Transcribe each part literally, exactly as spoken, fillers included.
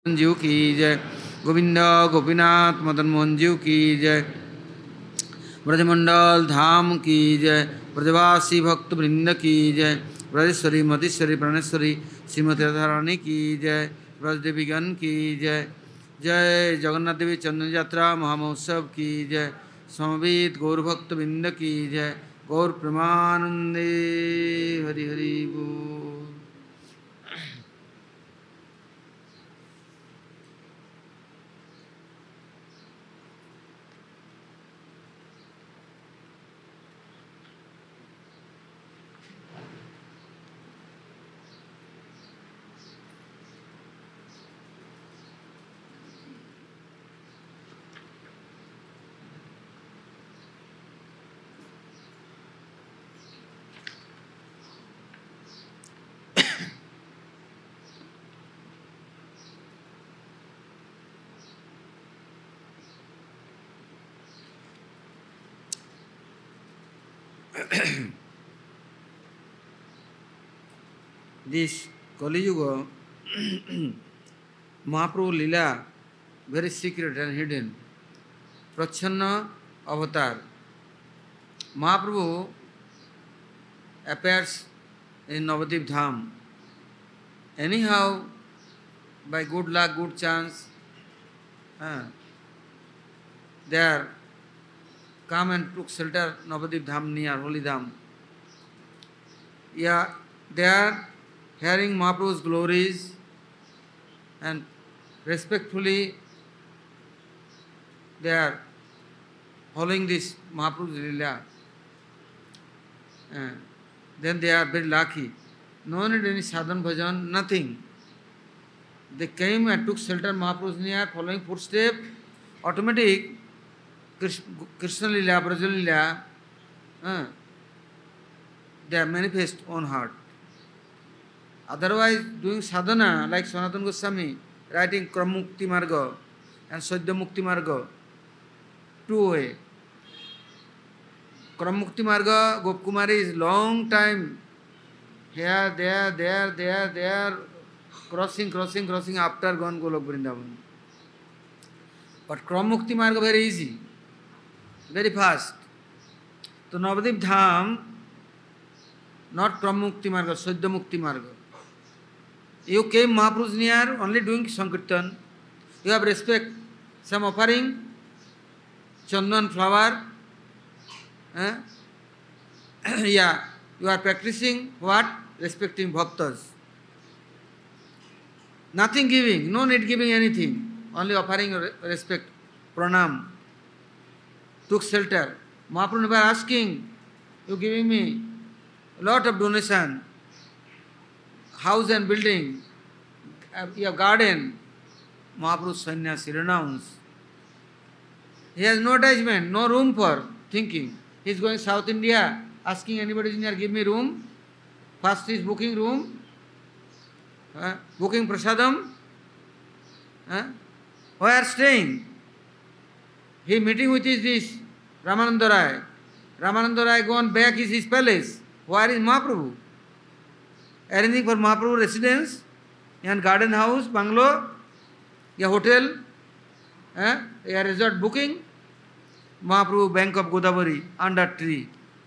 जीव की जय, गोविंद गोपीनाथ मदन मोहन जीव की जय, ब्रजमंडल धाम की जय, ब्रजवासी भक्त वृंद की जय, ब्रजेश्वरी मधेश्वरी प्राणेश्वरी श्रीमती राधारानी की जय, ब्रजदेवीगण की जय, जय जगन्नाथ देवी चंदन यात्रा महामहोत्सव की जय, समवेत गौरभक्त वृंद की जय, गौर प्रेमानंदे हरि हरि बोल। This Kali Yuga, Mahaprabhu Lila, very secret and hidden. Prachanna avatar. Mahaprabhu appears in Navadip Dham. Anyhow, by good luck, good chance, uh, there come and took shelter Navadip Dham near Holy Dham. Yeah, they are hearing Mahaprabhu's glories and respectfully they are following this Mahaprabhu's Leela. Uh, then they are very lucky. No need any sadhan bhajan, nothing. They came and took shelter Mahaprabhu's near, following footsteps. Automatic Krishna Leela, Braja Leela, uh, they are manifest on heart. Otherwise, doing sadhana like Sanatana Goswami, writing Kramukti Marga and Saddha Mukti Marga, two way. Kramukti Marga, Gopkumari is long time. Here, there, there, there, there, crossing, crossing, crossing after gone Golok Vrindavan. But Kramukti Marga very easy, very fast. So Navadip Dham, not Kramukti Marga, Saddha Mukti Marga. You came Mahaprabhu's near only doing Sankirtan. You have respect, some offering, chandan flower. Eh? Yeah, you are practicing what? Respecting bhaktas. Nothing giving, no need giving anything, only offering respect, pranam. Took shelter. Mahaprabhu never asking, you giving me a lot of donation. House and building, your garden, Mahaprabhu sannyasi renounce. He has no attachment, no room for thinking. He is going South India, asking anybody near, give me room. First is booking room, uh, booking prasadam. Uh, where staying? He meeting with his this Ramananda Rai. Ramananda Rai gone back is his palace. Where is Mahaprabhu? Arranging for Mahaprabhu residence, and garden house, bungalow, a hotel, eh, a resort booking, Mahaprabhu bank of Godavari, under tree.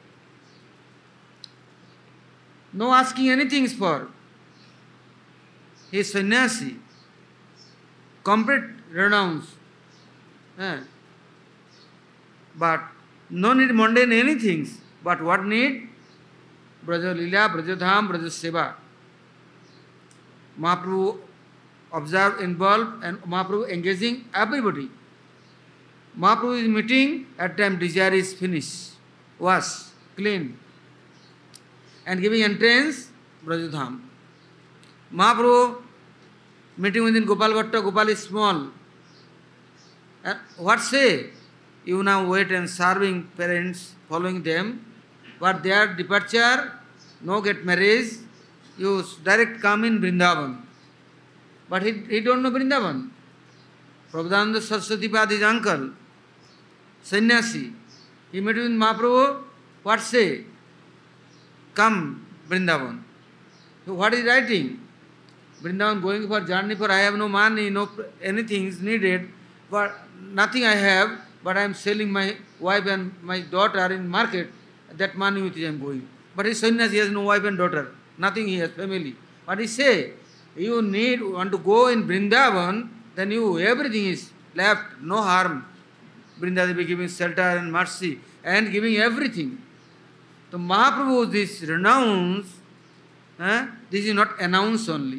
No asking anything for. He is sannyasi, complete renounce. Eh. But no need mundane anything, but what need? Braja Leela, Braja Dham, Braja Seva. Mahaprabhu observe, involve, and Mahaprabhu engaging everybody. Mahaprabhu is meeting, at time desire is finished, wash, clean, and giving entrance, Braja Dham. Mahaprabhu meeting within Gopal Bhatta, Gopal is small. And what say? You now wait and serving parents, following them. But their departure, no get marriage, you direct come in Vrindavan. But he, he don't know Vrindavan. Prabhupada Saraswati Pad, his uncle, sannyasi. He met with Mahaprabhu, what say? Come Vrindavan. So what is writing? Vrindavan going for journey for I have no money, no anything is needed, but nothing I have, but I am selling my wife and my daughter in market, that money with which I am going. But his sannyas, he has no wife and daughter, nothing he has, family. But he say, you need, want to go in Vrindavan, then you, everything is left, no harm. Vrindavan be giving shelter and mercy and giving everything. So Mahaprabhu, this renounce, eh, this is not announced only.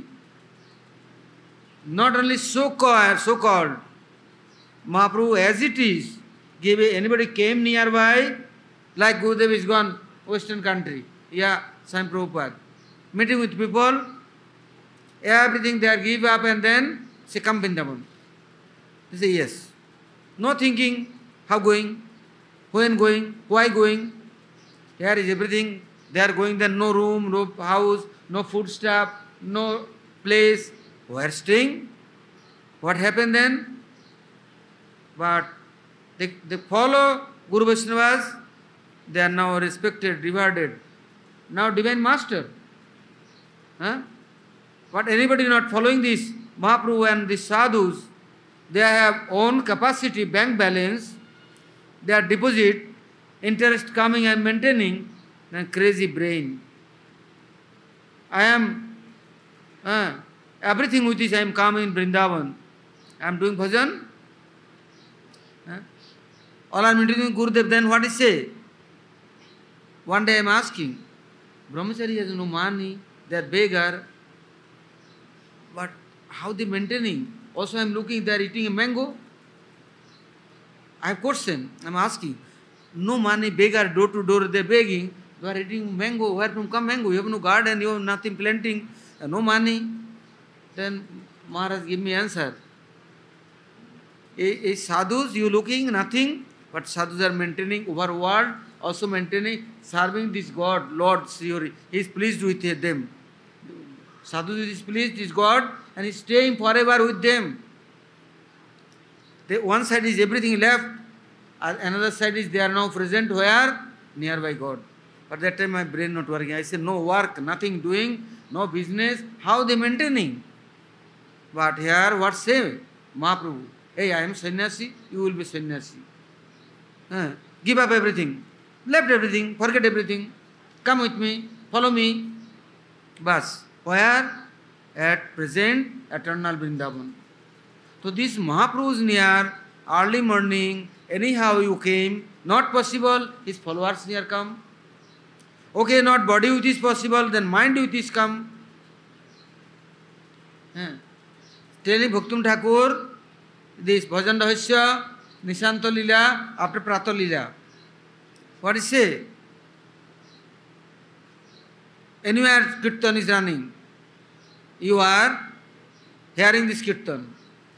Not only so-called, so-called, Mahaprabhu as it is, give anybody came nearby, like Gurudev is gone, Western country, yeah, Swami Prabhupada, meeting with people, everything they give up and then say, come Vrindavan. They say, yes. No thinking, how going, when going, why going. Here is everything, they are going there, no room, no house, no food stuff, no place. Where staying? What happened then? But they, they follow Guru Vaishnavas, they are now respected, rewarded. Now Divine Master. Huh? But anybody not following this, Mahaprabhu and the sadhus, they have own capacity, bank balance, their deposit, interest coming and maintaining, then crazy brain. I am, uh, everything with which I am coming in Vrindavan, I am doing bhajan. Uh, all are meeting Gurudev, then what is say? One day I am asking, Brahmachari has no money, they are beggar, but how they maintaining? Also I am looking, they are eating a mango. I have question, I am asking, no money, beggar, door to door, they are begging, they are eating mango, where from come mango? You have no garden, you have nothing planting, no money. Then Maharaj give me answer. A, a sadhus, you looking nothing, but sadhus are maintaining over world, also maintaining, serving this God, Lord Sri Hari. He is pleased with them. Sadhus is pleased, is God, and he is staying forever with them. They, one side is everything left, another side is they are now present where? Nearby God. But that time my brain not working. I said, no work, nothing doing, no business. How they maintaining? But here what say? Mahaprabhu, hey, I am sannyasi, you will be sannyasi. Uh, give up everything, left everything, forget everything, come with me, follow me. Bas, where? At present, eternal Vrindavan. So this Mahaprabhu is near, early morning, anyhow you came, not possible, his followers near come. Okay, not body with is possible, then mind with is come. Uh, telling Bhaktum Thakur, this Bhajan Rahasya, Nishanto Lila, after Prato Lila. What is say? Anywhere Kirtan is running, you are hearing this Kirtan.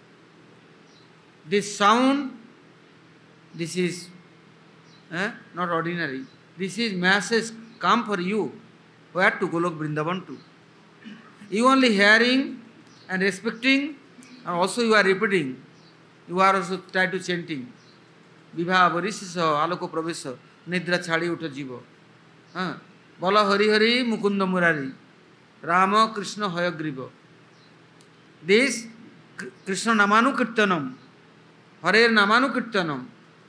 This sound, this is eh, not ordinary. This is message come for you. Where to Golok Vrindavan to? You only hearing and respecting, and also you are repeating. You are also try to chanting. Vibha Varisisa Aloko Pravesa Nidra Chadi Uta Jiva. Bala Hari Hari Mukunda Murari Rama Krishna Hayagriva. This Krishna Namanu Kirtanam, Hare Namanu Kirtanam.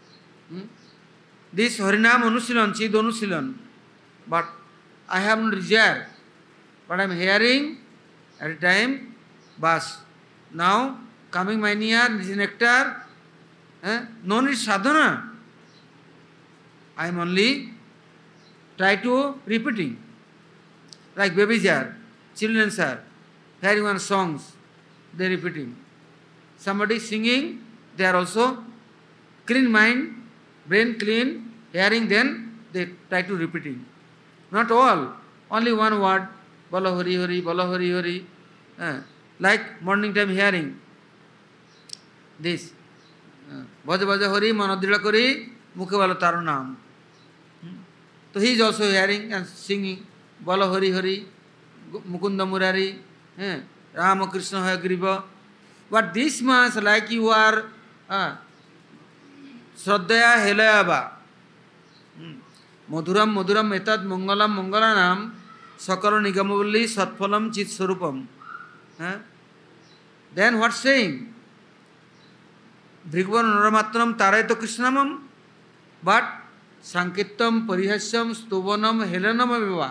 This Harinam Anusilan, Chid Anusilan. But I have no desire. But I am hearing at a time, bas. Now coming my near, this is nectar. Eh? No need sadhana. I am only try to repeating. Like babies are, children are hearing one songs, they are repeating. Somebody singing, they are also clean mind, brain clean, hearing, then they try to repeating. Not all, only one word, Bala Hari Hari, Bala Hari Hari. Eh? Like morning time hearing this. Bhaja Bhaja Hari, Manadila Kari, Mukhe Bala Taru Naam. So he is also hearing and singing Bala Hari Hari, Mukunda Murari, eh? Rama Krishna Hayagriva. But this much like you are uh, Shraddhaya Helayava. Madhuram Madhuram Etad Mangalam Mangalanam Sakala Nigamavali Satphalam Chit Swarupam. Huh? Then what saying? Bhrigvan Naramatram Taraito Krishnamam, but Sankirtam Parihasyam Stuvanam Helanam Aviva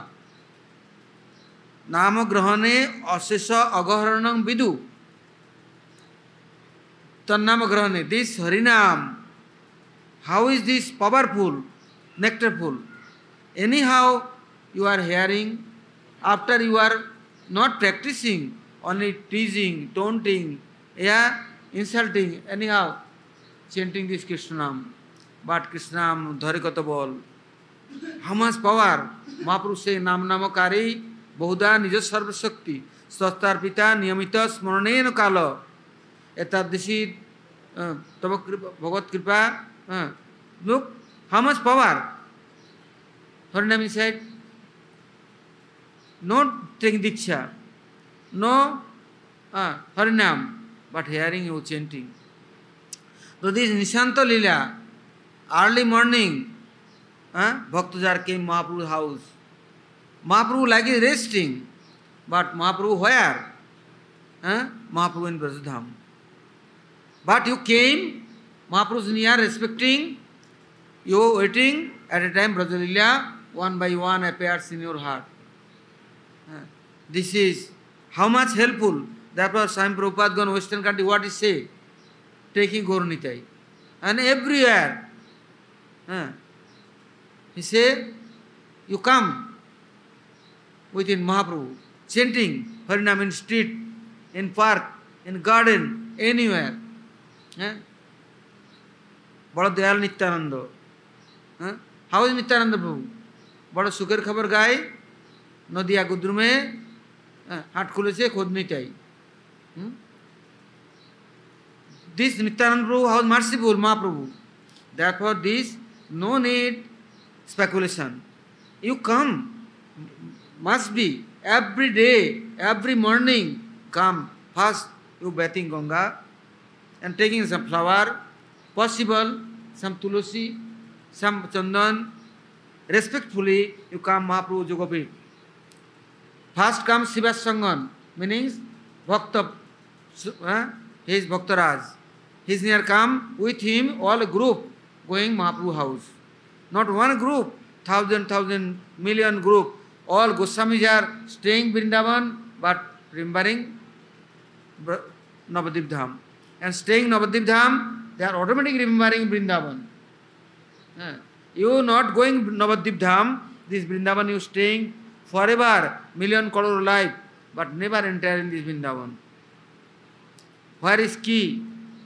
Nama Grahane Asesa Agaharanam Vidu Tannama Grahane. This Harinam, how is this powerful, nectarful? Anyhow, you are hearing, after you are not practicing, only teasing, taunting, yeah, insulting, anyhow, chanting this Krishnam. But Krishnam, Dharikata bol. How much power? Mahaprabhu say, Nam Namakari, Bahuda Nija Sarva Shakti, Sastar Pita, Niyamita, Smaranen Kala. Etadisi, Tava Bhagat Kripa. Look, how much power? Harinam said, not taking Diksha, no uh, Harinam, but hearing you chanting. So this Nishanta Lila, early morning, uh, Bhaktajar came Mahaprabhu's house. Mahaprabhu like is resting, but Mahaprabhu where? Uh, Mahaprabhu in Brajadham. But you came, Mahaprabhu is near, respecting, you waiting, at a time Brajalila, one by one appears in your heart. Uh, this is how much helpful. Therefore, Swami Prabhupada gone Western country, what he say? Taking Gauranitai. And everywhere, uh, he say, you come within Mahaprabhu, chanting Harinam in street, in park, in garden, anywhere. Uh, Bada Dayal Nityananda. Uh, how is Nityananda Prabhu? Bada Sukher Khabar Gai, Nadiya Gudru mein हाथ खुले से खोदनी चाहिए. This Nityananda Prabhu, how merciful Mahaprabhu. Therefore, this no need speculation. You come, must be every day, every morning. Come first, you bathing Ganga and taking some flower, possible some tulasi, some chandan. Respectfully, you come Mahaprabhu Jogopit. First comes Sivasangan, meaning Bhakta, uh, he is Bhaktaraj. He is near come with him all a group going Mahaprabhu house. Not one group, thousand, thousand, million group. All Goswamis are staying Vrindavan but remembering Navadip Dham. And staying Navadip Dham, they are automatically remembering Vrindavan. Uh, you not going Navadip Dham, this Vrindavan you staying forever, million crore life, but never enter in this Vrindavan. Where is key?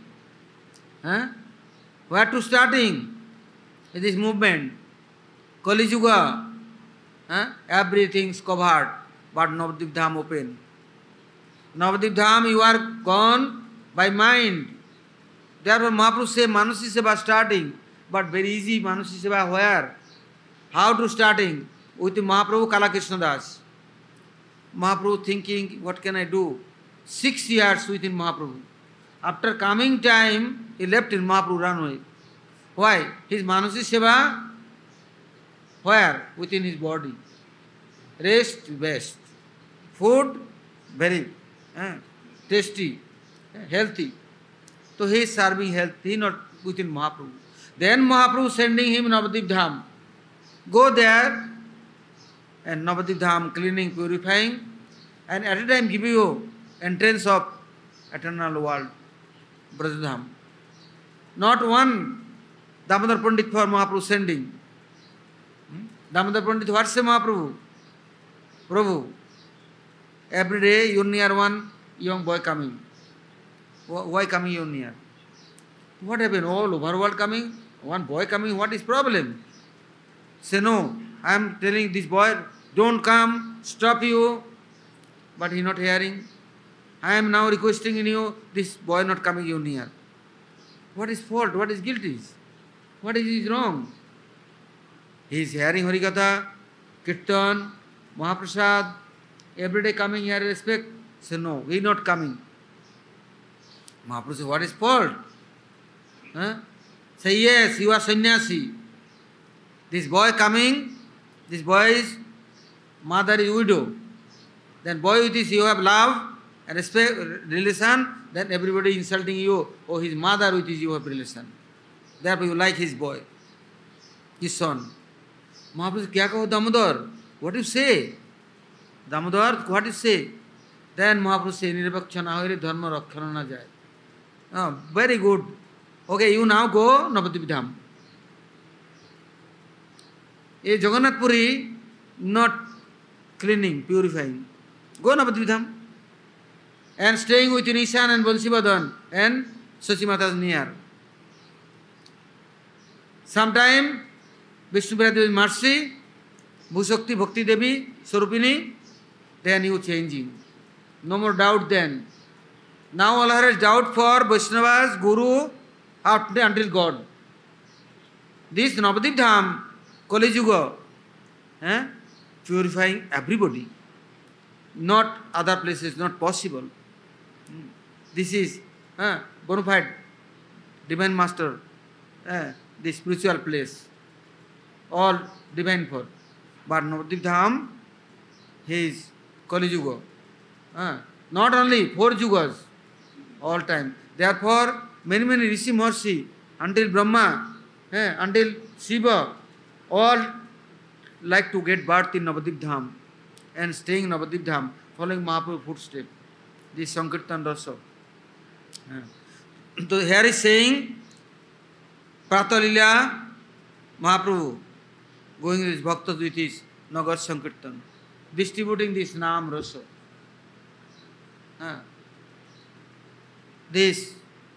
Huh? Where to starting? This movement. Kali Yuga. Huh? Everything is covered, but Navadip Dham open. Navadip Dham, you are gone by mind. Therefore, Mahaprabhu say Manusi Seva starting, but very easy Manusi Seva where? How to starting? With Mahaprabhu Kalakrishna Das. Mahaprabhu thinking, what can I do? Six years within Mahaprabhu. After coming time, he left in Mahaprabhu runway. Why? His Manusi Seva, where? Within his body. Rest, best. Food, very uh, tasty, uh, healthy. So he is serving health, he not within Mahaprabhu. Then Mahaprabhu sending him Navadip Dham. Go there, and Navadip Dham cleaning, purifying, and at a time give you entrance of eternal world, Brajadham. Not one Damodar Pandit for Mahaprabhu sending. Hmm? Damodar Pandit, what say Mahaprabhu? Prabhu, every day you near one young boy coming. Why coming you near? What happened? All over world coming? One boy coming, what is problem? Say no. I am telling this boy, don't come, stop you. But he not hearing. I am now requesting in you, this boy not coming you near. What is fault? What is guilty? What is wrong? He is hearing Harikatha, Kirtan, Mahaprasad, every day coming here, respect. Say no, he not coming. Mahaprabhu says, what is fault? Huh? Say yes, you are sannyasi. This boy coming, this boy's mother is widow. Then boy with this you have love respect, relation, then everybody insulting you. Oh, his mother with his you have relation. Therefore you like his boy, his son. Mahaprabhu said, Kya kaho Damodar? What do you say? Damodar, what do you say? Then Mahaprabhu said, Nirvaksha na hoile dharma rakshana na jai. Oh, very good. Okay, you now go Navadvip Dham. A Jagannath Puri, not cleaning, purifying. Go Navadvip Dham. And staying with Nishan and Bansivadhan and Sachimata's near. Sometime, Vishnu Devi's mercy, Bhusakti Bhakti Devi, Swarupini, then you changing. No more doubt then. Now all her doubt for Vaishnavas, Guru, up until God. This Navadvip Dham, Kali Yuga, eh, purifying everybody. Not other places, not possible. This is eh, bona fide divine master, eh, the spiritual place. All divine for. But Navadvip Dham, he is Kali Yuga. Eh, not only four yugas, all time. Therefore, many, many Rishi Maharishi, until Brahma, eh, until Shiva, all like to get birth in Navadvip Dham and staying in Navadvip Dham, following Mahaprabhu's footsteps. This Sankirtan Rasa. So here is saying, Pratalila Mahaprabhu going with his bhaktas with his Nagar Sankirtan, distributing this Nam Rasa. This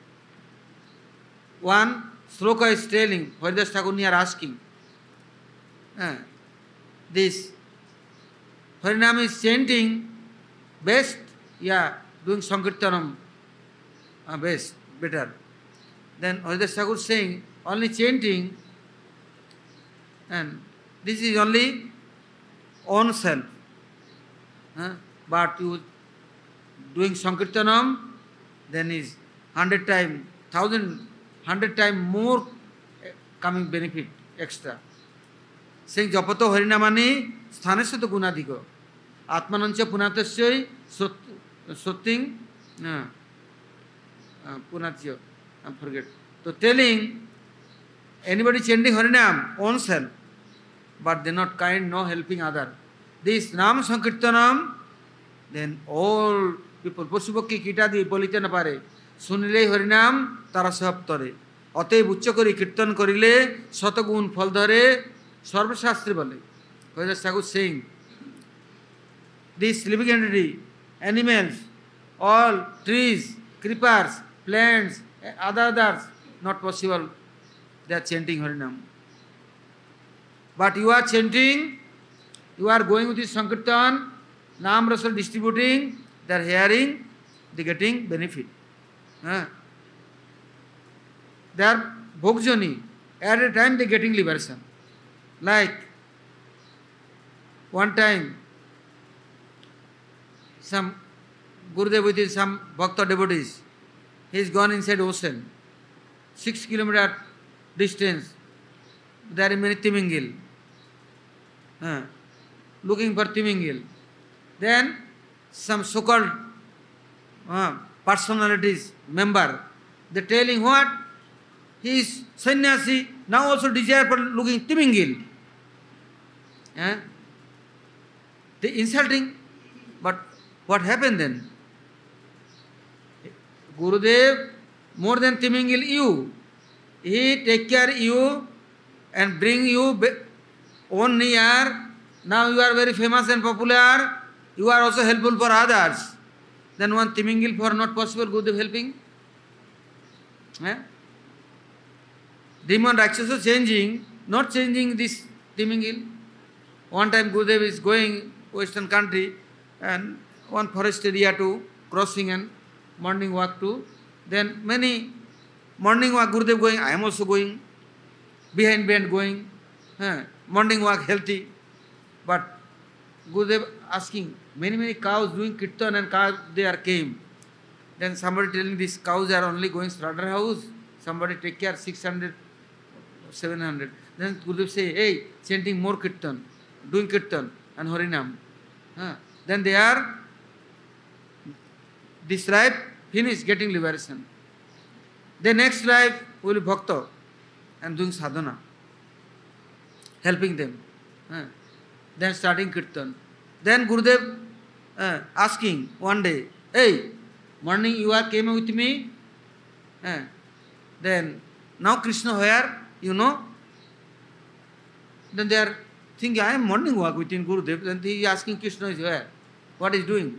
one sloka is telling, Haridas Thakur are asking, uh, this Harinam is chanting best, yeah, doing Sankirtanam uh, best, better. Then Haridas Thakur saying, only chanting, and this is only own self. Uh, but you doing Sankirtanam, then is hundred time, thousand, hundred time more coming benefit extra. Saying Japato Harinamani Sthanesata Gunadhiko. Atmanancha Punatasya Sotting Punatya. I forget. So telling anybody chanting Harinam, own self, but they not kind, no helping other. This Nam Sankirtanam, then all people, Pashupakhi Kitadi, Politana Pare, Sunile Harinam, Tarasab Tore. Ote Buchakori Kirtan Korile, Sotagun Faldare, Sarva Shastri Bale. Haridas Thakur saying, this living entity, animals, all trees, creepers, plants, other others, not possible. They are chanting Harinam. But you are chanting, you are going with this Sankirtan, Nam Rasa distributing, they are hearing, they are getting benefit. Huh? They are Bhokjani. At a time they are getting liberation. Like one time, some Gurudev with his some Bhakta devotees, he is gone inside ocean, six kilometer distance. There are many Timingil, uh, looking for Timingil. Then some so-called uh, personalities, member, they telling what? He is sannyasi, now also desire for looking Timingil. Uh, they insulting, but what happened then? Gurudev, more than Timingil you, he take care you and bring you on near. Now you are very famous and popular. You are also helpful for others. Then one Timingil for not possible, Gurudev helping. Eh? Demon Rakshasa changing, not changing this Timingil. One time Gurudev is going western country and one forest area to crossing and morning walk to. Then many morning walk Gurudev going, I am also going. Behind band going. Eh? Morning walk healthy. But Gurudev asking, many, many cows doing kirtan and cows they are came. Then somebody telling these cows are only going slaughter house. Somebody take care six hundred, seven hundred. Then Gurudev say, hey, chanting more kirtan, doing kirtan and Harinam. Huh? Then they are this life, finish getting liberation. The next life will be bhakta and doing sadhana, helping them. Uh, then starting kirtan. Then Gurudev uh, asking one day, hey, morning you are came with me. Uh, then now Krishna where? You know? Then they are thinking, I am morning walk within Gurudev. Then he is asking Krishna is where? What is doing?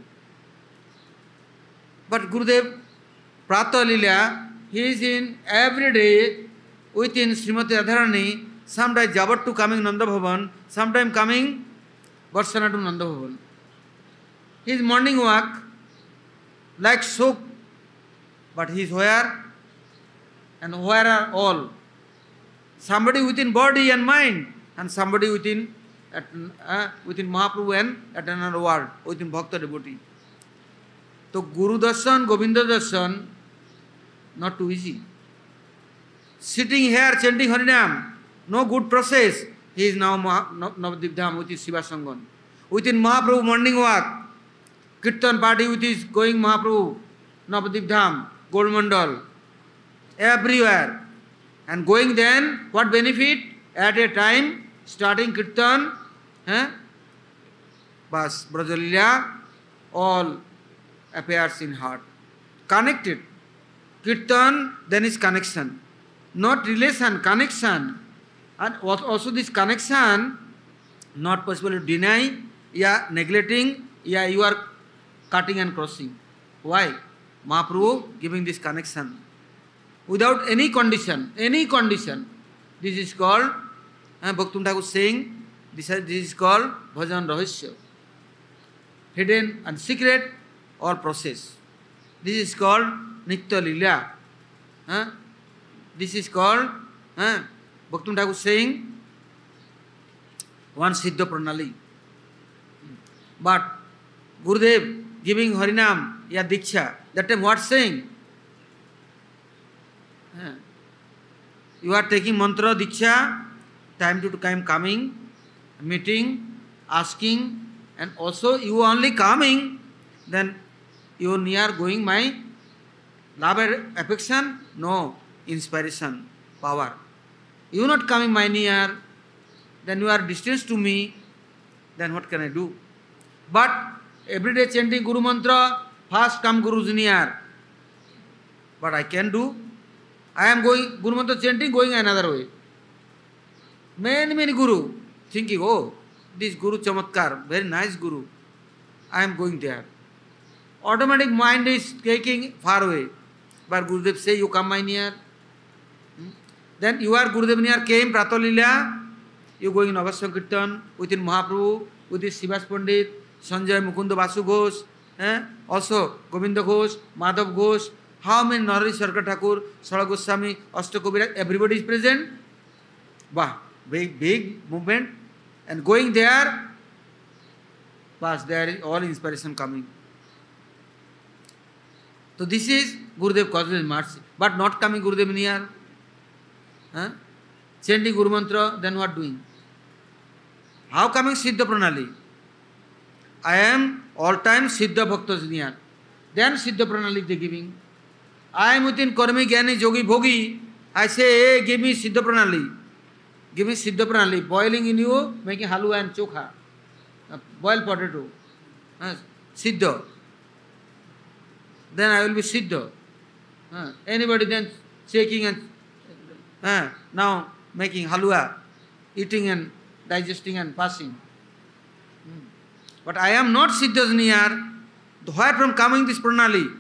But Gurudev, Prata Lila, he is in every day within Srimati Radharani, sometimes Jabat to coming Nanda Bhavan, sometimes coming Varsana to Nanda Bhavan. His morning walk, like soap, but he is where? And where are all? Somebody within body and mind, and somebody within at, uh, within Mahaprabhu and at another world, within Bhakta devotee. So Guru Darshan, Govinda Darshan, not too easy. Sitting here chanting Harinam, no good process. He is now Navadvip Dham with his Shiva Sangan. Within Mahaprabhu morning walk, Kirtan party with his going Mahaprabhu, Navadvip Dham, Gold Mandal, everywhere. And going then, what benefit? At a time, starting Kirtan, eh? Bas, Brajalila, all appears in heart. Connected. Kirtan, then is connection. Not relation, connection. And also this connection, not possible to deny, yeah, neglecting, yeah, you are cutting and crossing. Why? Mahaprabhu giving this connection. Without any condition, any condition. This is called, uh, Bhakti Thakur saying, this is, this is called Bhajan Rahasya. Hidden and secret or process. This is called Nitya Lila. Uh, this is called, uh, Bhakti Thakur saying, one Siddha Pranali. But Gurudev giving Harinam, ya Diksha, that time what saying? Uh, you are taking mantra Diksha, time to time coming, meeting, asking, and also you only coming, then you near going my love and affection? No, inspiration, power. You not coming my near, then you are distance to me, then what can I do? But every day chanting Guru Mantra, first come Guru's near. But I can do. I am going, Guru Mantra chanting, going another way. Many, many Guru, thinking, oh, this Guru Chamatkar, very nice Guru. I am going there. Automatic mind is taking far away. But Gurudev say, you come my near. Hmm? Then you are Gurudev near, came, Prata Lila, you going in Avasya Kirtan, within Mahaprabhu, with his Sivas Pandit, Sanjay Mukunda Basu Ghosh, eh? Also Govinda Ghosh, Madhav Ghosh, how many Narari Sarkar Thakur, Sara Goswami, Ashtakobira, everybody is present. Wow, big, big movement. And going there, plus there is all inspiration coming. So this is Gurudev causes mercy. But not coming Gurudev near. Huh? Chanting Guru Mantra, then what doing? How coming Siddha Pranali? I am all time Siddha Bhaktas near. Then Siddha Pranali they giving. I am within Karmi Gyani Jogi Bhogi. I say, hey, give me Siddha Pranali. Give me Siddha Pranali. Boiling in you, making halwa and chokha. Uh, boiled potato. Uh, Siddha. Then I will be Siddha. Uh, anybody then shaking and uh, now making halwa, eating and digesting and passing. Hmm. But I am not Siddha's near. Where from coming this Pranali?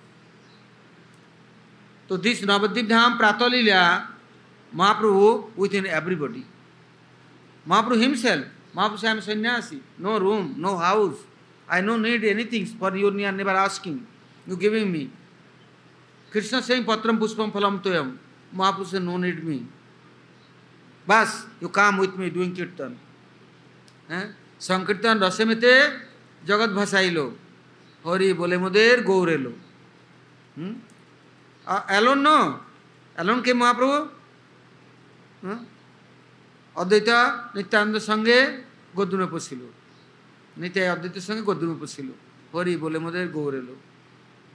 So this Navadvip Dham Prata Lila, Mahaprabhu within everybody. Mahaprabhu himself, Mahaprabhu says, I am sannyasi, no room, no house. I don't need anything for you, never asking. You giving me. Krishna saying, Patram Puspam Phalam Toyam. Mahaprabhu says, no need me. Bas, you come with me doing kirtan. Eh? Sankirtan Rasamite Jagat Bhasailo. Hori Bole Moder Gaurelo. Hmm? Uh, alone no. Alone came Mahaprabhu. Huh? Advaita Nityananda Sange Goduna Pasilo. Nitya Advaita Sange Goduna Pasilo. Hori Bole Moder Gaurelo.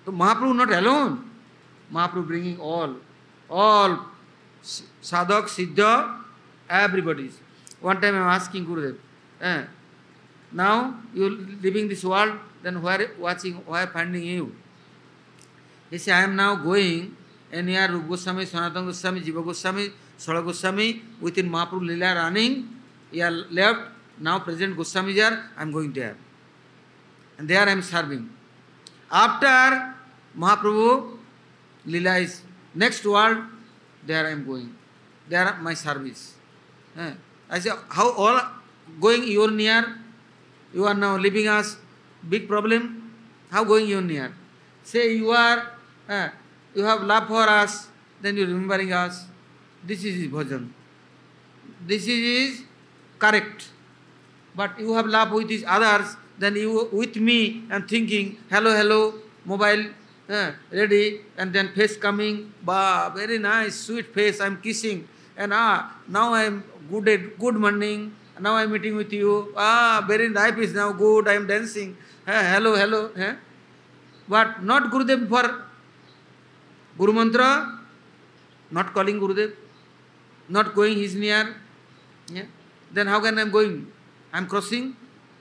So Mahaprabhu not alone. Mahaprabhu bringing all, all sadhak, siddha, everybody. One time I am asking Gurudev, eh, now you living this world, then where watching, where finding you? He said, I am now going, and here Rupa Goswami, Sanatana Goswami, Jiva Goswami, Sala Goswami, within Mahaprabhu Lila running, he are left, now present Goswami here, I am going there. And there I am serving. After Mahaprabhu Lila is next world, there I am going. There my service. Eh. I say, how all going you are near? You are now leaving us, big problem. How going you near? Say you are, eh, you have love for us, then you remembering us. This is his bhajan. This is his correct. But you have love with his others, then you with me and thinking, hello, hello, mobile eh, ready, and then face coming, bah, very nice, sweet face, I am kissing. And ah, now I am good day, good morning, now I am meeting with you. Ah, very life is now good, I am dancing. Eh, hello, hello. Eh? But not Gurudev for Guru Mantra, not calling Gurudev, not going his near. Yeah? Then how can I am going? I am crossing.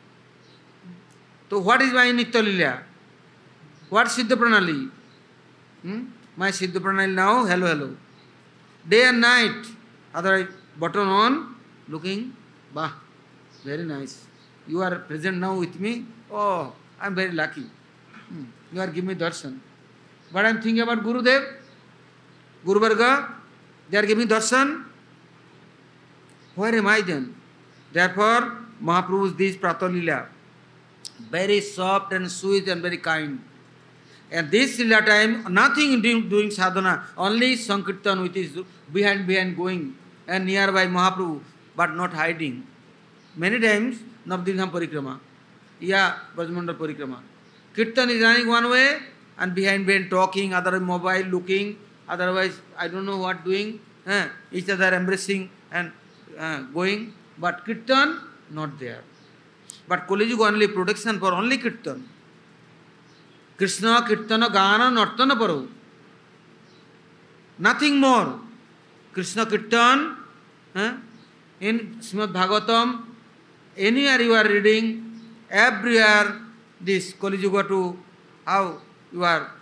So what is my Nitya Lila? What Siddha Pranali? Hmm? My Siddha Pranali now, hello, hello. Day and night, otherwise button on, looking, bah, very nice. You are present now with me. Oh, I am very lucky. Hmm. You are giving me darshan. But I am thinking about Gurudev, Guru Varga, they are giving darshan. Where am I then? Therefore, Mahaprabhu's this Prata Lila, very soft and sweet and very kind. And this Lila time, nothing doing, doing sadhana, only Sankirtan which is behind, behind going and nearby Mahaprabhu, but not hiding. Many times, Navadvip Parikrama, yeah, Brajmandal Parikrama. Kirtan is running one way and behind, behind talking, otherwise mobile looking, otherwise I don't know what doing, eh, each other embracing and uh, going, but Kirtan not there. But Kali Yuga only protection for only Kirtan. Krishna Kirtana Gana Nartana Paro. Nothing more. Krishna Kirtan eh, in Srimad Bhagavatam, anywhere you are reading, everywhere this Kali Yuga to how you are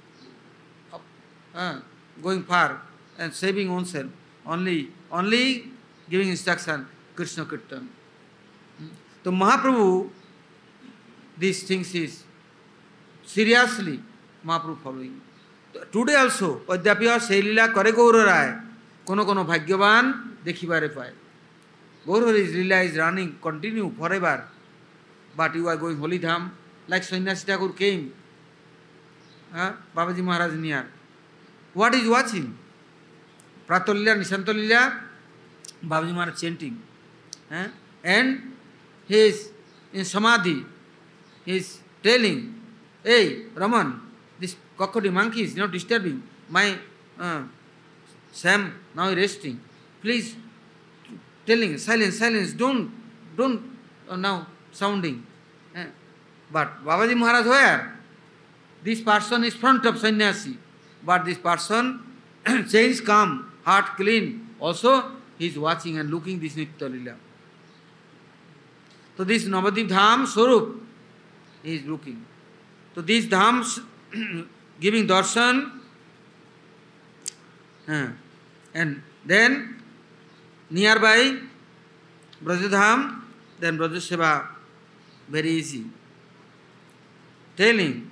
uh, going far and saving oneself. Only, only giving instruction, Krishna Kirtan. So Mahaprabhu, these things is seriously Mahaprabhu following. Today also, Adhyapya Sailila Kare Gaura Rai, Kono Kono Bhagyavan, Dekhibare Pai. Gaura is Lila is running, continue forever. But you are going Holy Dham, like Sannyasi Thakur came, uh, Babaji Maharaj near. What is watching? Prata Lila, Nishanta Lila, Babaji Maharaj chanting. Uh, and he is in Samadhi, he is telling, hey, Raman, this cockatoo monkey is not disturbing my uh, Sam, now resting. Please, telling, silence, silence, don't, don't uh, now sounding. Eh? But Babaji Maharaj where? This person is front of sannyasi, but this person change calm, heart clean. Also, he is watching and looking this Nitya Lila. So this Navadvip Dham Swarup, he is looking. So these dhams giving darshan, uh, and then nearby Brajadham, then Brajaseva, very easy. Telling,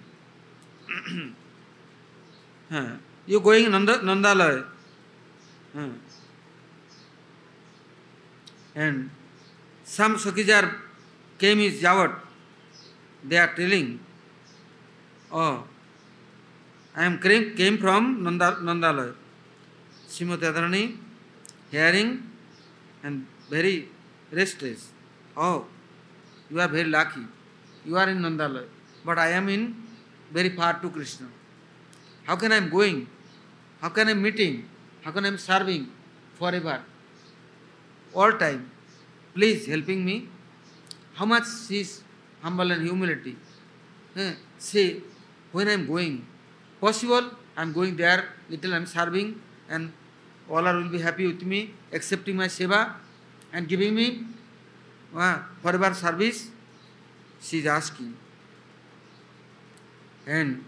uh, you going Nanda, Nandalaya, uh, and some Sakhijar came is Javat, they are telling, oh, I am came, came from Nanda, Nandalaya. Srimati Adharani hearing and very restless. Oh, you are very lucky. You are in Nandalaya. But I am in very far to Krishna. How can I am going? How can I am meeting? How can I am serving forever? All time. Please helping me. How much is humble and humility? Eh, say, when I am going, possible, I am going there, little I am serving, and all are will be happy with me, accepting my seva and giving me uh, forever service. She is asking. And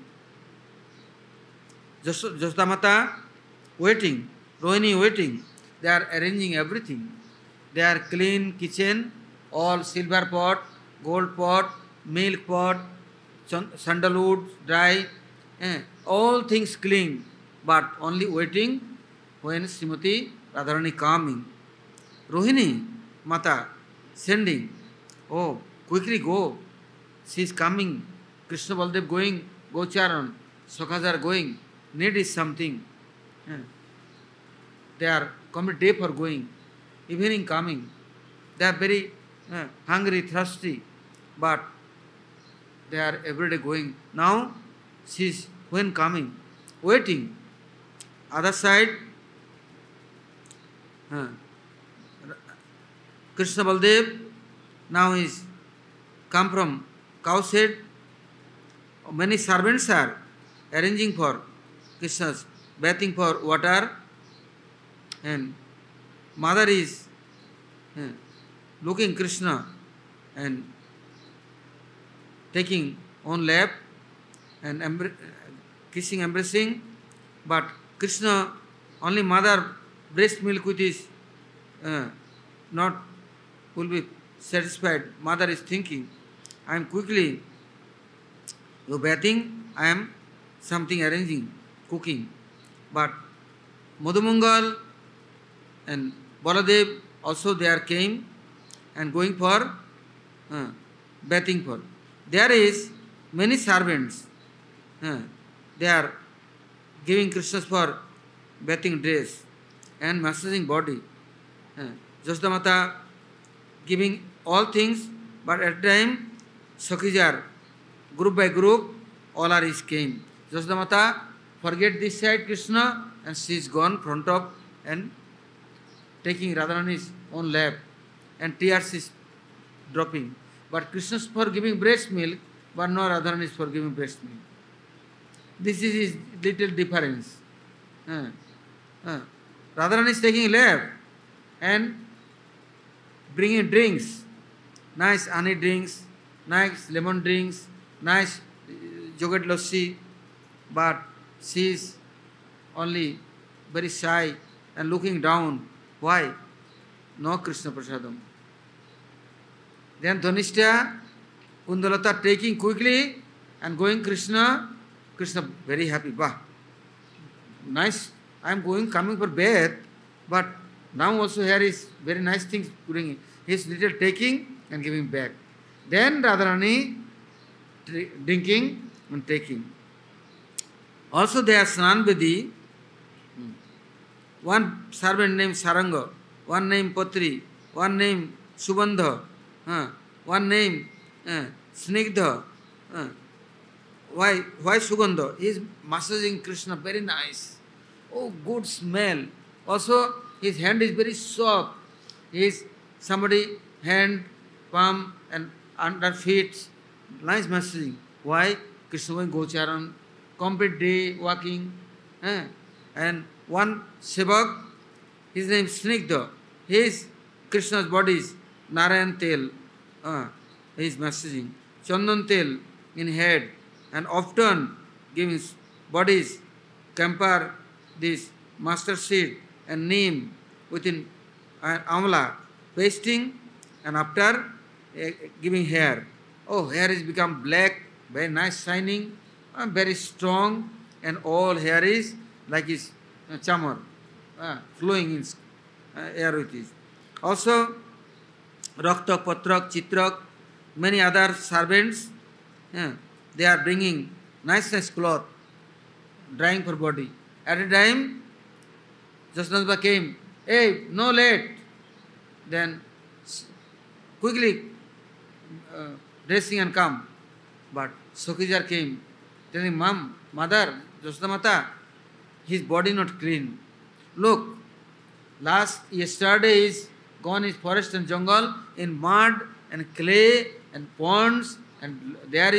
Jashoda Mata waiting, Rohini waiting. They are arranging everything. They are clean kitchen, all silver pot, gold pot, milk pot, sandalwood, dry, eh, all things clean, but only waiting when Srimati Radharani coming. Rohini Mata sending, oh, quickly go. She is coming. Krishna Baldev going, Gocharan, Sakhas are going. Need is something. Eh. They are commit day for going. Evening coming. They are very uh, hungry, thirsty, but they are every day going. Now she is when coming, waiting. Other side, uh, Krishna Baldev now is come from cow shed. Many servants are arranging for Krishna's bathing for water, and mother is uh, looking Krishna and taking on lap and embra- kissing, embracing, but Krishna only mother breast milk with his uh, not will be satisfied. Mother is thinking, I am quickly you bathing, I am something arranging, cooking, but Madhumangal and Baladev also there came and going for uh, bathing for. There is many servants. Uh, they are giving Krishna for bathing dress and massaging body. Uh, Jashoda Mata giving all things, but at time Sakhijar, group by group, all are his came. Jashoda Mata forget this side Krishna and she is gone front of and taking Radharani's own lap and tears is dropping. But Krishna is for giving breast milk, but no Radharani is for giving breast milk. This is his little difference. Uh, uh. Radharani is taking lap and bringing drinks, nice honey drinks, nice lemon drinks, nice uh, yogurt lassi, but she is only very shy and looking down. Why? No Krishna Prasadam. Then Dhanishta, Kundalata taking quickly and going Krishna. Krishna very happy. Bah, nice. I am going, coming for bath, but now also here is very nice things putting. He is little taking and giving back. Then Radharani drinking and taking. Also there Snan Bedi, one servant named Saranga, one named Patri, one named Subandha, uh, one named uh, Snigdha. Uh, why, why Sugandha? He is massaging Krishna, very nice. Oh, good smell. Also, his hand is very soft. He is somebody hand, palm and under feet, nice massaging. Why? Krishna going Gocharan, complete day walking. Eh? And one Sevak, his name is Snigdha. His Krishna's body is Narayan Tel. Uh, he is messaging. Chandan Tel in head. And often giving bodies, compare this mustard seed and neem within uh, amla, pasting and after uh, giving hair. Oh, hair is become black, very nice shining, uh, very strong, and all hair is like his uh, chamar, uh, flowing in uh, air with it. Also, Raktak, Patrak, Chitrak, many other servants, uh, they are bringing nice, nice cloth, drying for body. At a time, Jasnadba came, hey, no late. Then quickly uh, dressing and come. But Sakhijar came, telling, Mom, Mother, Jasnamata, his body not clean. Look, last yesterday is gone in forest and jungle in mud and clay and ponds, and there is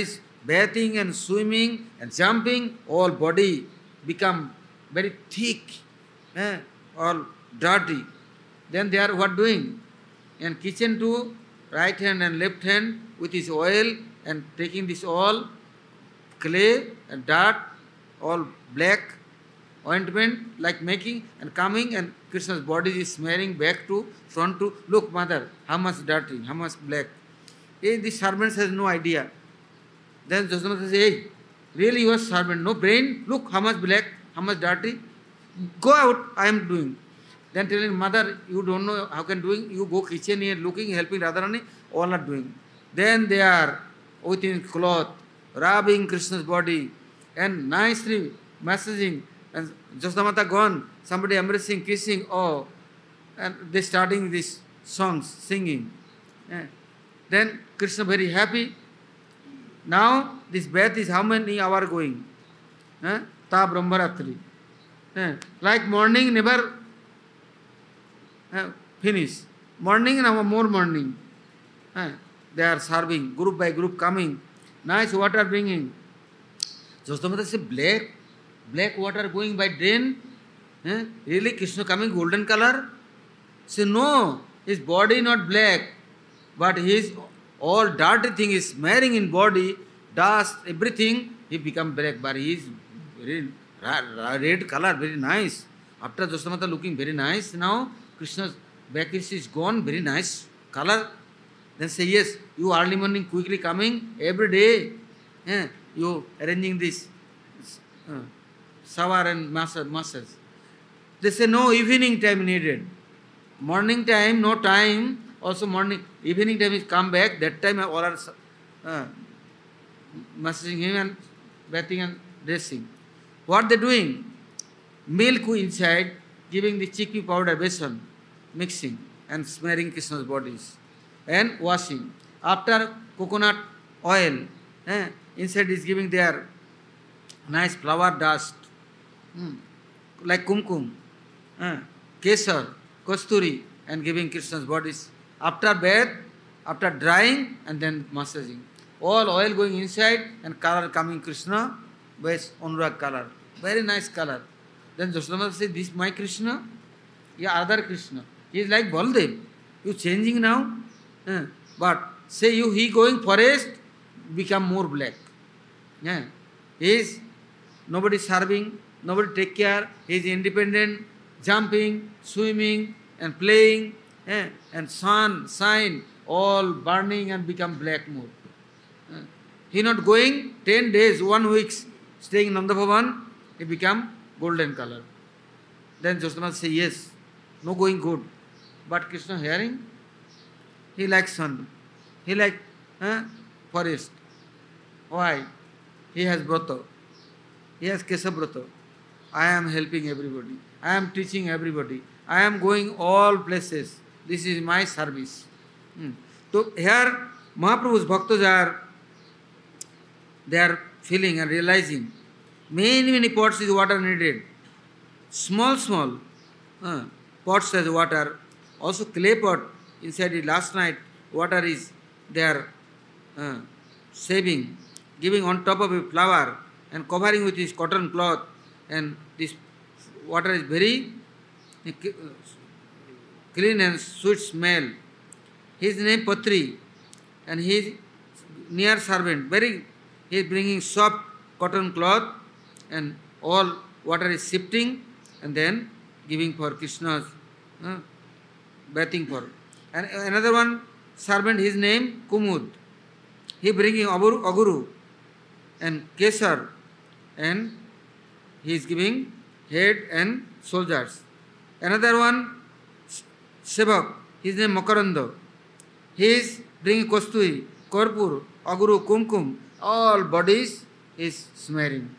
bathing and swimming and jumping, all body become very thick, eh, all dirty. Then they are what doing? And kitchen too, right hand and left hand with his oil and taking this all clay and dirt, all black ointment like making and coming, and Krishna's body is smearing back to front to look mother, how much dirty, how much black. Hey, the servants has no idea. Then Josama says, hey, really you are servant, no brain, look how much black, how much dirty. Go out, I am doing. Then telling mother, you don't know how can doing, you go kitchen here looking, helping Radharani, all are doing. Then they are within cloth, rubbing Krishna's body and nicely massaging. And Jasodamata gone, somebody embracing, kissing, oh, and they starting these songs, singing. Yeah. Then Krishna very happy. Now this bath is how many hours going? Eh? Ta Brahmaratri. Eh? Like morning never eh, finish. Morning now more morning. Eh? They are serving, group by group coming. Nice water bringing. Jasodamata say black, black water going by drain. Eh? Really Krishna coming golden color? Say no, his body not black, but his all dirty thing is smearing in body, dust, everything, he become black, but he is very red color, very nice. After Jasodamata looking very nice, now Krishna's back is gone, very nice color. Then say, yes, you early morning quickly coming, every day, eh, you arranging this uh, shower and massage, massage. They say, no, evening time needed. Morning time, no time. Also morning, evening time is come back. That time all are uh, massaging him and bathing and dressing. What they doing? Milk inside, giving the chickpea powder, besan, mixing and smearing Krishna's bodies and washing. After coconut oil, eh, inside is giving their nice flower dust, hmm, like kumkum, eh, kesar, kasturi, and giving Krishna's bodies. After bath, after drying, and then massaging. All oil going inside and color coming Krishna, with Anurag color. Very nice color. Then Jasodamata says, this my Krishna? Yeah, other Krishna. He is like Baldev. You changing now? Eh. But say you, he going forest, become more black. Yeah. He is, nobody serving, nobody take care, he is independent, jumping, swimming, and playing. Eh, and sun, shine, all burning and become black more. Eh, he not going ten days, one week, staying in Nanda Bhavan, he become golden color. Then Jasodamata say, yes, no going good. But Krishna hearing, he likes sun, he like eh, forest. Why? He has brata, he has Kesa brata. I am helping everybody, I am teaching everybody, I am going all places. This is my service. Hmm. So here Mahaprabhu's bhaktas are, they are feeling and realizing many, many pots is water needed. Small, small uh, pots as water. Also clay pot inside it last night, water is they are uh, saving, giving on top of a flower and covering with this cotton cloth, and this water is very uh, clean and sweet smell. His name Patri, and he is near servant. Very, he is bringing soft cotton cloth, and all water is shifting, and then giving for Krishna's uh, bathing for. And another one servant, his name Kumud. He bringing aguru, aguru and kesar, and he is giving head and soldiers. Another one Sevak, his name Makaranda. He is bringing kosturi, karpur, aguru, kumkum, all bodies is smearing.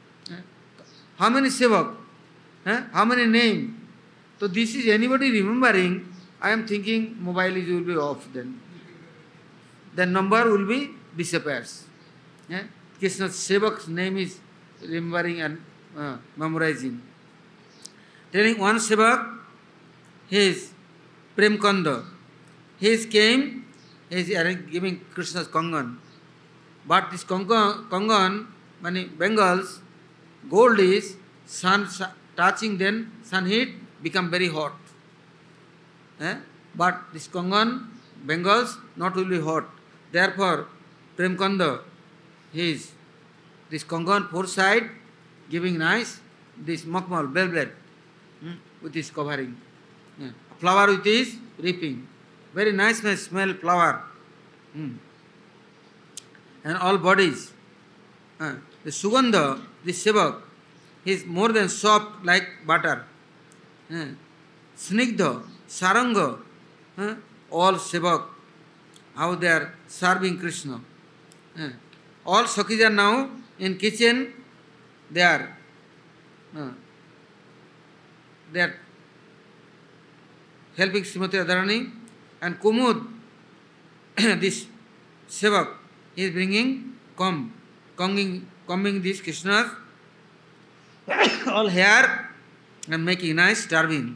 How many Sevak? How many name? So this is anybody remembering, I am thinking mobile is will be off then. The number will be disappears. Yeah? Krishna's Sevak's name is remembering and uh, memorizing. Telling one Sevak, his Premkanda. He came, he is giving Krishna's Kangan. But this Kongan, Kongan many Bengals, gold is sun touching, then sun heat become very hot. Eh? But this Kongan, Bengals not will be hot. Therefore, Premkanda, he is this Kongan four side giving nice this makmal, velvet hmm, with this covering. Yeah. Flower with this reaping. Very nice, nice smell flower. Hmm. And all bodies. Uh, the Sugandha, the Sevak, is more than soft like butter. Uh, Snigdha, Saranga, uh, all Sevak, how they are serving Krishna. Uh, all Sakhis are now in kitchen, they are, uh, they are helping Srimati Radharani, and Kumud, this Sevak, is bringing comb, combing, combing these Krishnas, all hair, and making nice turban.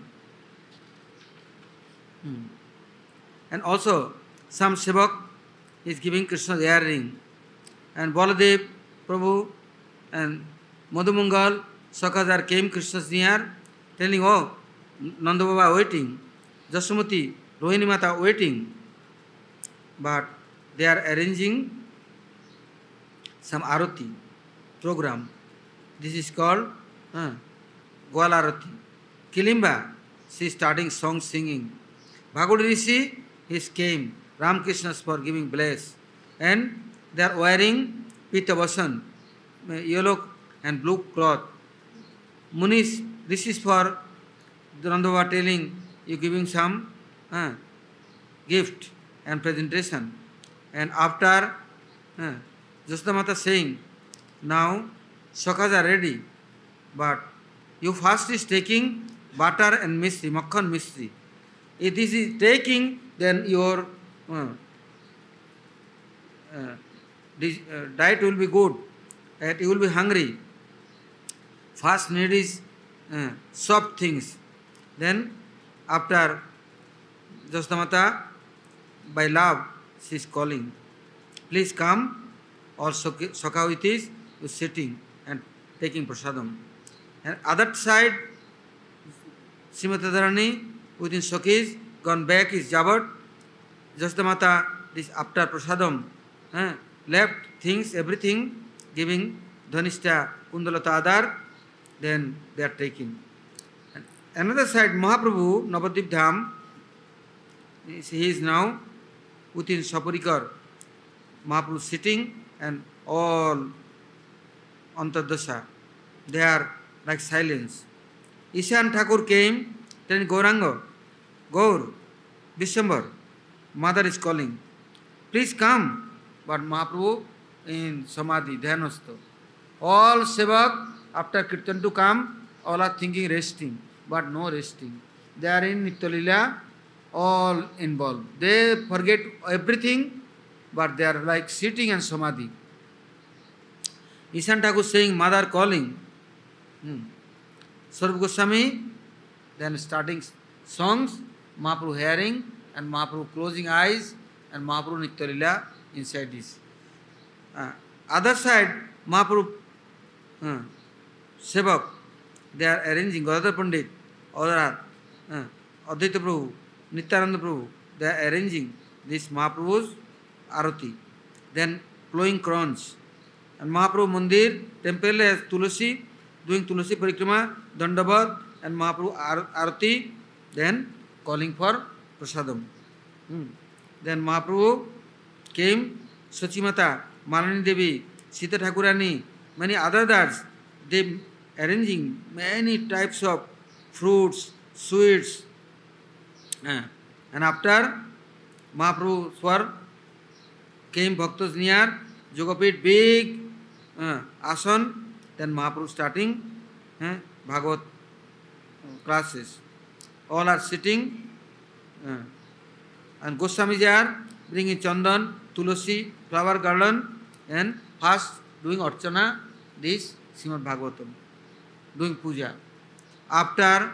Hmm. And also, some Sevak is giving Krishna's earring. And Baladev, Prabhu, and Madhumangal, Sakadar came Krishna's near, telling, oh, Nanda Baba waiting, Jasumati, Rohini Mata waiting. But they are arranging some arati program. This is called uh, Gwal Arati. Kilimba, she is starting song singing. Bhagavad Rishi, he came, Ramakrishna's for giving bless. And they are wearing Pitavasan, yellow and blue cloth. Munis, this is for Nandava telling, you giving some uh, gift and presentation. And after uh, Jasodamata saying, now Sakhas are ready, but you first is taking butter and misri, makhan misri. If this is taking, then your uh, uh, this, uh, diet will be good, and you will be hungry. First need is uh, soft things. Then after Jasodamata, by love, she is calling, please come. Or Sakhavitis is sitting and taking prasadam. And other side, Srimati Radharani within Sakhis gone back is Jabat. Jasodamata, this after prasadam, eh, left things, everything, giving Dhanishta, Kundalata Adar, then they are taking. And another side, Mahaprabhu, Navadvip Dham, he is now within Saparikar. Mahaprabhu sitting and all Antardasha, they are like silence. Ishan Thakur came, telling Gauranga, Gaur, December, mother is calling, please come. But Mahaprabhu in Samadhi, Dhyanastha. All Sevak, after Kirtan to come, all are thinking resting, but no resting. They are in Nitya-lila, all involved. They forget everything, but they are like sitting and Samadhi. Ishan Thakur saying, mother calling. Hmm. Swarup Goswami, then starting songs, Mahaprabhu hearing, and Mahaprabhu closing eyes, and Mahaprabhu Nitya-lila inside this. Uh, other side, Mahaprabhu, uh, Sevak, they are arranging, Gadadhar Pandit, other are, uh, Advaita Prabhu, Nityananda Prabhu, they are arranging this Mahaprabhu's Arati. Then flowing crowns. And Mahaprabhu Mandir, temple has Tulasi, doing Tulasi Parikrama, Dandavat, and Mahaprabhu Arati, then calling for Prasadam. Hmm. Then Mahaprabhu came, Sachimata, Malani Devi, Sita Thakurani, many other dads, they arranging many types of fruits, sweets. Uh, and after Mahaprabhu Swar came Bhaktas near, Jogapit, big uh, asan, then Mahaprabhu starting uh, Bhagavad classes. All are sitting, uh, and Goswamiji are bringing chandan, tulasi, flower garland, and first doing archana, this Srimad Bhagavatam, doing puja. After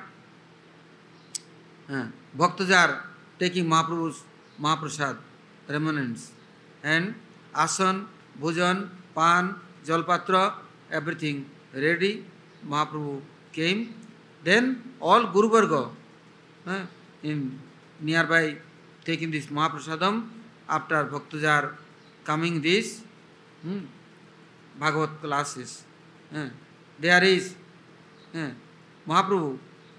uh, Bhaktas are taking Mahaprabhu's Mahaprasad, remnants, and asan, bhojan, pan, jalpatra, everything ready. Mahaprabhu came. Then all Guru Varga uh, in nearby taking this Mahaprasadam after Bhaktajar coming this hmm, Bhagavad classes. Uh, there is uh, Mahaprabhu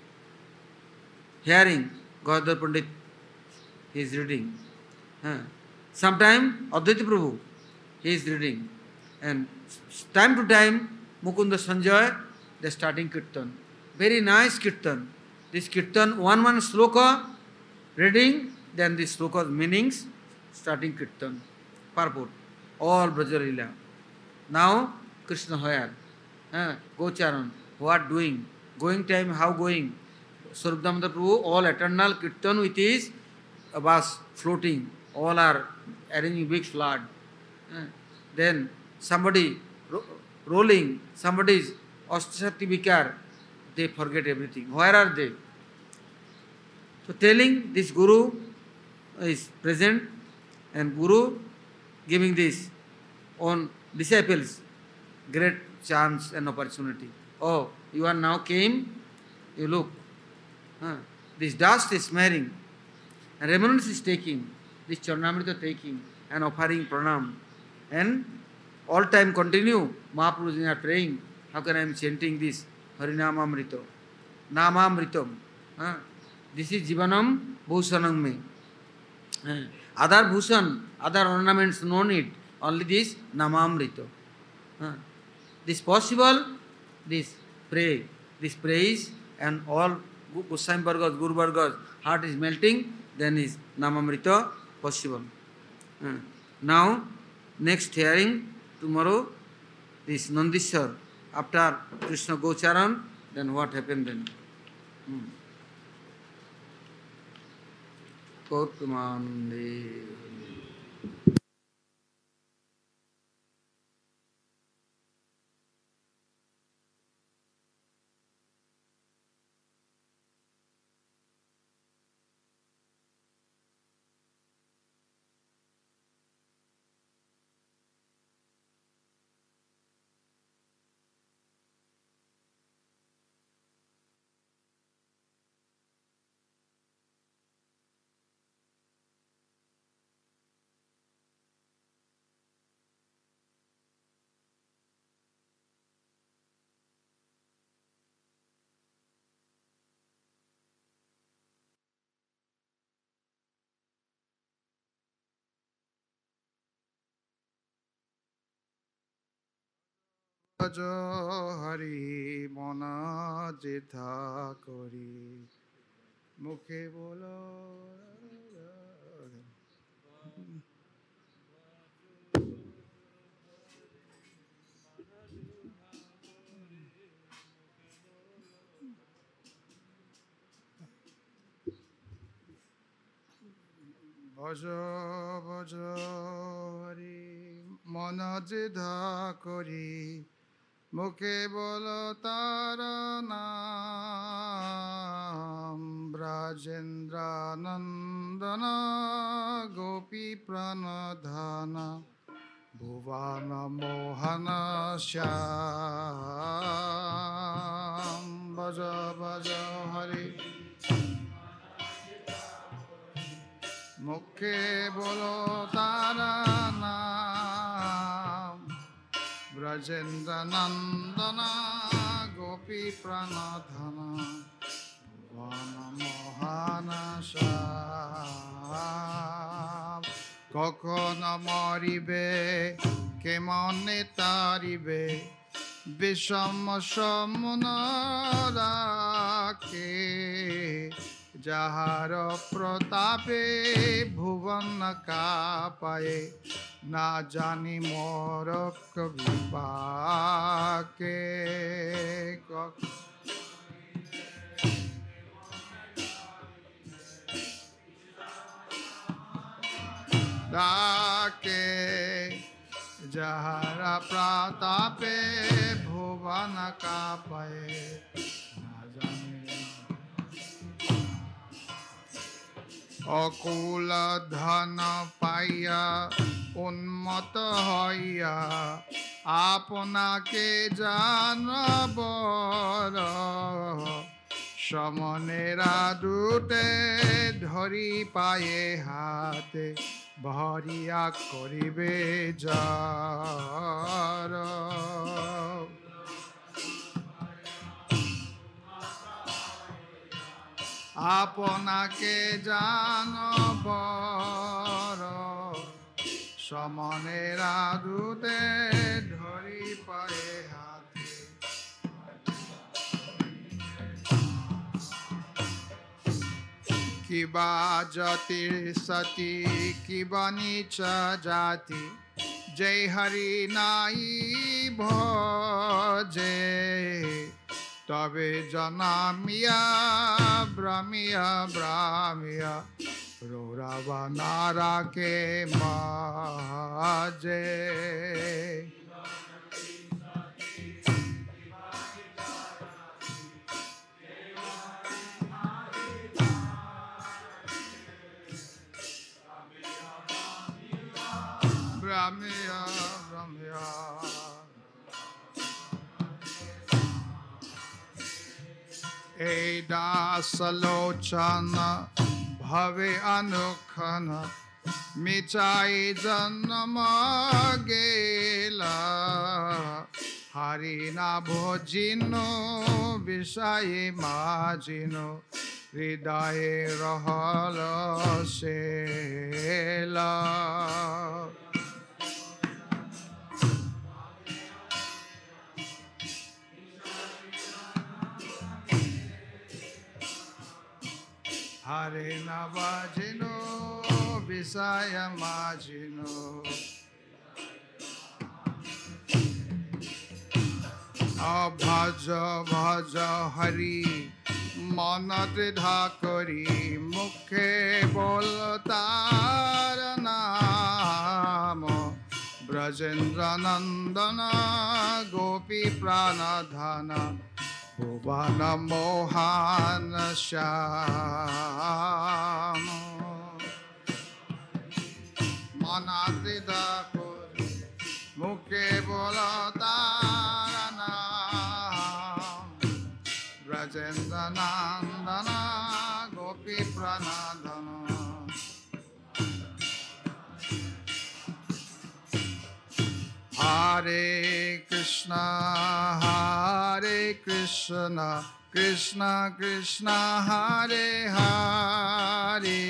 hearing Gadadhar Pandit he is reading. Uh, sometime Advaita Prabhu he is reading. And time to time Mukunda Sanjay they are starting kirtan. Very nice kirtan. This kirtan, one one sloka reading, then the sloka's meanings, starting kirtan, purport, all Brajalila. Now Krishna where? Uh, Gocharan, what doing? Going time, how going? Sarvdamata Prabhu, all eternal kirtan with his bus floating, all are arranging big flood. Uh, then somebody ro- rolling, somebody is Ashtasakti Vikar, they forget everything. Where are they? So telling this Guru is present and Guru giving this on disciples great chance and opportunity. Oh, you are now came, you look. Huh. This dust is smearing and remnants is taking, this Charnamrita taking and offering pranam. And all time continue, Mahaprabhu are praying, how can I am chanting this? Harinamamrito, Namamritam. Huh? This is Jivanam Bhushanam me. Uh, other Bhushan, other ornaments, no need. Only this Namamrito. Uh, this possible, this pray, this praise, and all Goswami Vargas, Guru Vargas, heart is melting, then is Namamrita possible. Uh, now, next hearing, tomorrow, this Nandishwar, after Krishna Gocharan, then what happened then? Hmm. Kotumande. Bhaj Hari Mona Jitha Kori Mukhe Bolo Bhaj Bhaj Hari Mona Jitha Kori Mukhe Bolo Tara Naam Brajendra Nandana Gopi Pranadhana Bhuvana Mohana Shyam Bhaja Bhaja Hari Mukhe Bolo Tara Naam Brajendra Nandana Gopi Pranadhana Bhuvana Mohana Shyam Kokona Maribe Kemane Taribe Vishama Shamunara Ke Jahara Pratape Bhuvan Kapaye Na Jani Morak Vipake Dake Jahara Pratape Bhuvana Kapaye Akula Dhana Paya উন্মত হইয়া আপনাকে জানবর সমনেরা দুটে ধরি পায়ে হাতে ভরিয়া করিবে যার আপনাকে জানবর সমনেরা দুটে ধরি পায়ে হাতে কিবা জাতি সতি কিবা নিচ জাতি জয় হরি নাই ভজে তবে জনামিয়া ব্রাহ্মিয়া ব্রাহ্মিয়া রৌরবা নারাকে মাঝে ব্রাহ্মিয়া ব্রাহ্মিয়া এই দাসলোচন ভবে অনুক্ষণ মিচাই জন্ম গেলা হারি না ভজিন বিষয়ে মাজিন হৃদয়ে রহল সেলা হরে না বাজিনো বিষয় মাজিনো ভজ ভজ হরি মন দৃঢ় করি মুখে বল তার নাম ব্রজেন্দ্র নন্দন গোপী প্রাণধন ভুবন মোহন শ্যাম মনা দৃঢ় করি মুখে বল তার নাম ব্রজেন্দ্র নন্দন Gopi প্রাণধন Hare Krishna, Hare Krishna, Krishna Krishna, Hare Hare,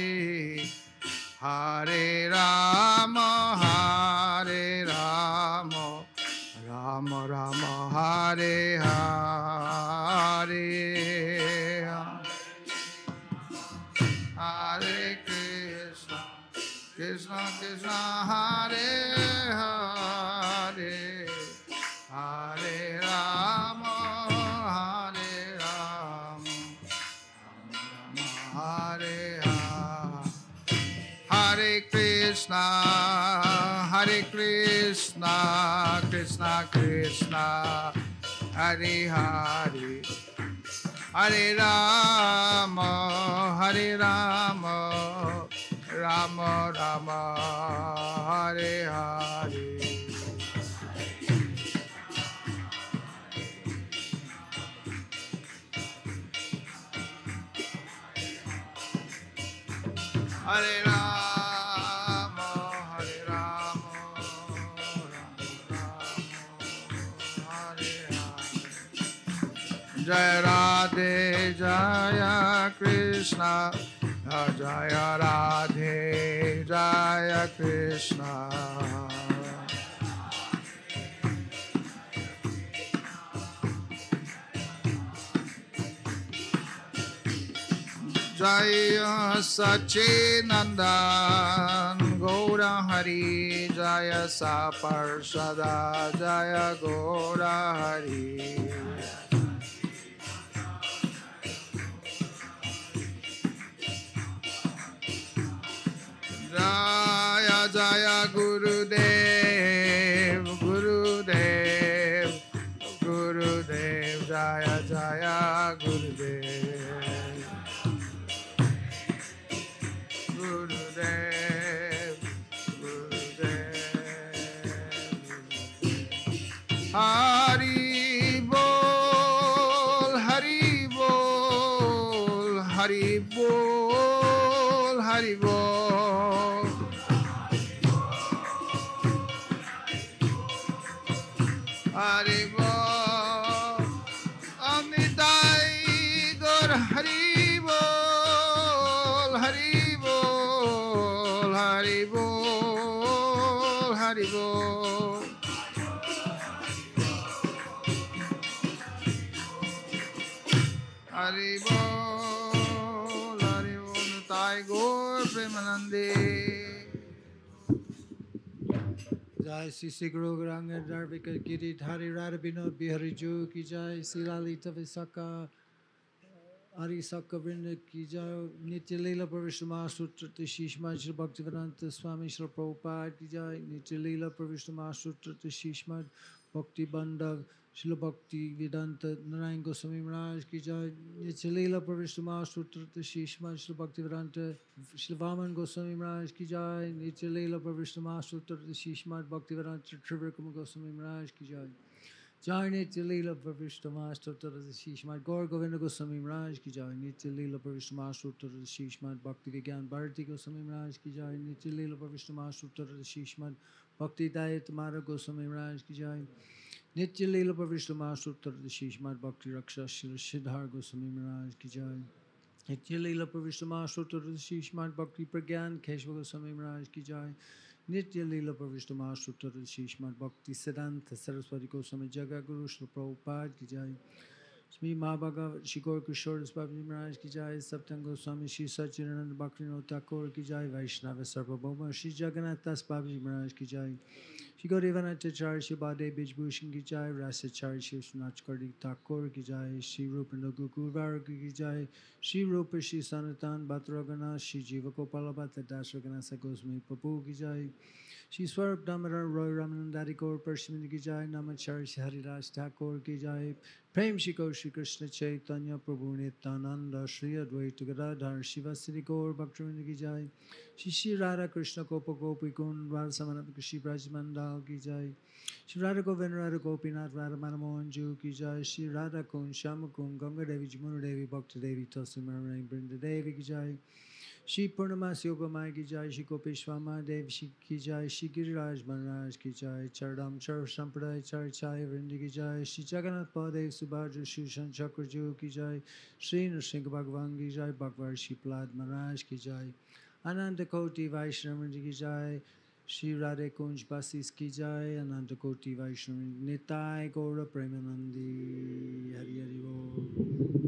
Hare Rama, Hare Rama, Rama Rama, Hare Hare, Hare Krishna, Krishna Krishna, Hare Hare, Hare Rama, Hare Rama, Hare Hare, Hare Krishna, Hare Krishna, Krishna Krishna, Hare Hare, Hare Rama, Hare Rama, Rama Rama, Hare Hare. Hare Rama, Hare Rama, Rama Rama, Hare Hare. Jai Radhe, Jaya Krishna, Jaya Radhe, Jaya Krishna. Jaya Sachidanand Gaura Hari, Jaya Saparsada, Jaya Gaura Hari. Jaya Jaya Gurudev, Gurudev, Gurudev, Jaya Jaya Gurudev, Gurudev, Gurudev. Hari Bol, Hari Bol. Hari Bol. Amnitai Gaur Hari Bol, Hari Bol, Hari Bol, Hari Bol. Hari Bol, Hari Bol, Nitai Gaur Premanande. Jai Sri Sri Guru Garanga Dharvika Giri Dhari Radha Vinod Bihari Ju Ki Jai Sri Lalita Visakha Hari Sakha Vrinda Ki Jai Nitya Leela Pravishma Sutra Shishma Shri Bhaktivedanta Swami Shri Prabhupada Ki Jai Nitya Leela Pravishma Sutra Shishma Bhakti Bandhav Shri Bhakti Vedanta Narayan Goswami Maharaj Ki Jai Nitya Leela Pravishma Sutra Shishma Shri Bhaktivedanta Shri Vaman Goswami Maharaj Ki Jai Nitya Leela Pravishma Sutra Shishma Bhaktivedanta Trivikram Goswami Maharaj Ki Jai Jai Nitya Leela Pravishma Sutra Shishma Gaur Govinda Goswami Maharaj Ki Jai Nitya Leela Pravishma Sutra Shishma Bhakti Vigyan Bharati Goswami Maharaj Ki Jai Nitya Leela Pravishma Sutra Shishma Bhakti Dayat Mara Goswami Maharaj Ki Jai Nitya Leela Pravishma Sutra Shishma Bhakti Raksha Shri Siddhar Goswami Maharaj Ki Jai Nitya Leela Pravishma Sutra Shishma Bhakti Pragyan Keshava Goswami Maharaj Ki Jai Nitya Leela Pravishma Sutra Shishma Bhakti Siddhanta Saraswati Goswami Jaga Guru Shri Prabhupada Ki Jai Shri Mahabhaga Shri Gaur Kishore Babaji Maharaj Ki Jai Saptang Goswami Shri Sachidananda Bhaktivinoda Thakur Ki Jai Vaishnava Sarvabhauma Shri Jagannath Das Babaji Maharaj Ki Jai Shri Gaurivanata Chari Shri Bade Bijbhushan Ki Jai Rasa Chari Shri Sunachkardi Thakur Ki Jai Shri Rupanda Gukuvar Ki Jai Shri Rupa Shri Sanatan Bhatragana Shri Jiva Gopala Bhatta Dasraganasa Goswami Prabhu Ki Jai Shri Swarup Damodar Roy Ramanandari Gaur Parshimini Ki Jai Namachari Shri Haridas Thakur Ki Jai Prem Shri Gaur Shri Krishna Chaitanya Prabhu Nityananda Shri Advaita Gadadhar Shiva Sri Gaur Bhaktivinoda Ki Jai Shri Shri Radha Krishna Gopa Gopi Kund Radha Samananda Shri Brajmandal Ki Jai Shri Radha Govinda Radha Gopinath Radha Manamohan Ju Ki Jai Shri Radha Kund Shama Kund Ganga Devi Jamuna Devi Bhakta Devi Tosi Marmani Brinda Devi Ki Jai Shri Purnamas Yoga Maya Ki Jai Shri Gopeshwama Devi Shri Ki Jai Shri Giriraj Maharaj Ki Jai Chardam Char Sampradaya Char Chai Vrindi Ki Jai Shri Jagannath Badev Subhadra Shri Shan Chakra Ju Ki Jai Shri Nrsimha Bhagavan Ki Jai Bhagwan Shri Prahlad Maharaj Ki Jai Ananta Koti Vaishnava Ki Jai Shri Radhe Kunj Basis Ki Jai Ananta Koti Vaishnava Nitai Gaura Premanandi Hari Hari Bol